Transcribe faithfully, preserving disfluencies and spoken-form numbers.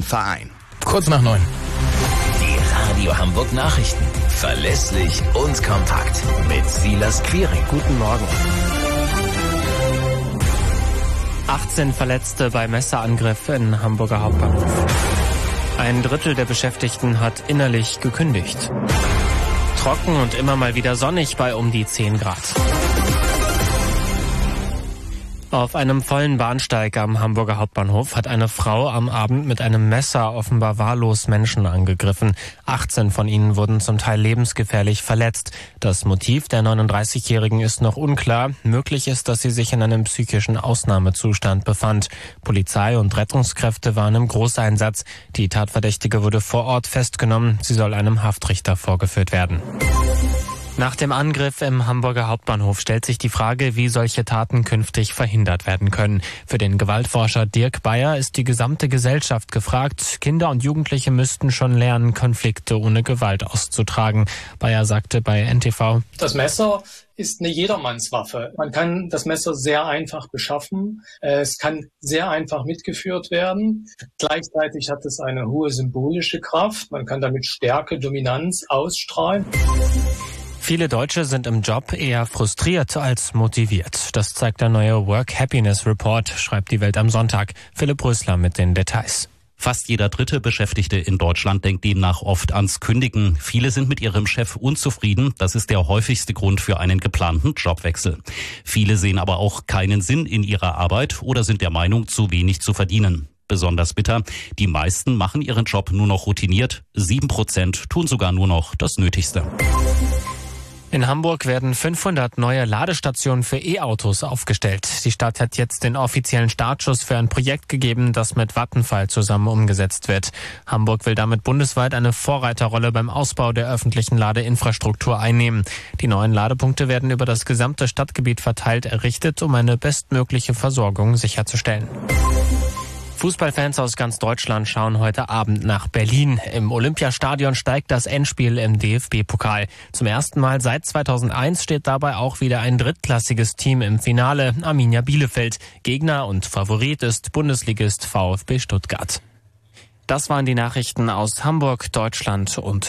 ihrem Verein. Kurz nach neun. Die Radio Hamburg Nachrichten. Verlässlich und kompakt. Mit Silas Quiring. Guten Morgen. achtzehn Verletzte bei Messerangriff in Hamburger Hauptbahnhof. Ein Drittel der Beschäftigten hat innerlich gekündigt. Trocken und immer mal wieder sonnig bei um die zehn Grad. Auf einem vollen Bahnsteig am Hamburger Hauptbahnhof hat eine Frau am Abend mit einem Messer offenbar wahllos Menschen angegriffen. achtzehn von ihnen wurden zum Teil lebensgefährlich verletzt. Das Motiv der neununddreißigjährigen ist noch unklar. Möglich ist, dass sie sich in einem psychischen Ausnahmezustand befand. Polizei und Rettungskräfte waren im Großeinsatz. Die Tatverdächtige wurde vor Ort festgenommen. Sie soll einem Haftrichter vorgeführt werden. Nach dem Angriff im Hamburger Hauptbahnhof stellt sich die Frage, wie solche Taten künftig verhindert werden können. Für den Gewaltforscher Dirk Bayer ist die gesamte Gesellschaft gefragt. Kinder und Jugendliche müssten schon lernen, Konflikte ohne Gewalt auszutragen. Bayer sagte bei N T V: Das Messer ist eine Jedermannswaffe. Man kann das Messer sehr einfach beschaffen. Es kann sehr einfach mitgeführt werden. Gleichzeitig hat es eine hohe symbolische Kraft. Man kann damit Stärke, Dominanz ausstrahlen. Viele Deutsche sind im Job eher frustriert als motiviert. Das zeigt der neue Work Happiness Report, schreibt die Welt am Sonntag. Philipp Rösler mit den Details. Fast jeder dritte Beschäftigte in Deutschland denkt demnach oft ans Kündigen. Viele sind mit ihrem Chef unzufrieden. Das ist der häufigste Grund für einen geplanten Jobwechsel. Viele sehen aber auch keinen Sinn in ihrer Arbeit oder sind der Meinung, zu wenig zu verdienen. Besonders bitter, die meisten machen ihren Job nur noch routiniert. Sieben Prozent tun sogar nur noch das Nötigste. In Hamburg werden fünfhundert neue Ladestationen für E-Autos aufgestellt. Die Stadt hat jetzt den offiziellen Startschuss für ein Projekt gegeben, das mit Vattenfall zusammen umgesetzt wird. Hamburg will damit bundesweit eine Vorreiterrolle beim Ausbau der öffentlichen Ladeinfrastruktur einnehmen. Die neuen Ladepunkte werden über das gesamte Stadtgebiet verteilt errichtet, um eine bestmögliche Versorgung sicherzustellen. Fußballfans aus ganz Deutschland schauen heute Abend nach Berlin. Im Olympiastadion steigt das Endspiel im D F B-Pokal. Zum ersten Mal seit zweitausendeins steht dabei auch wieder ein drittklassiges Team im Finale, Arminia Bielefeld. Gegner und Favorit ist Bundesligist VfB Stuttgart. Das waren die Nachrichten aus Hamburg, Deutschland und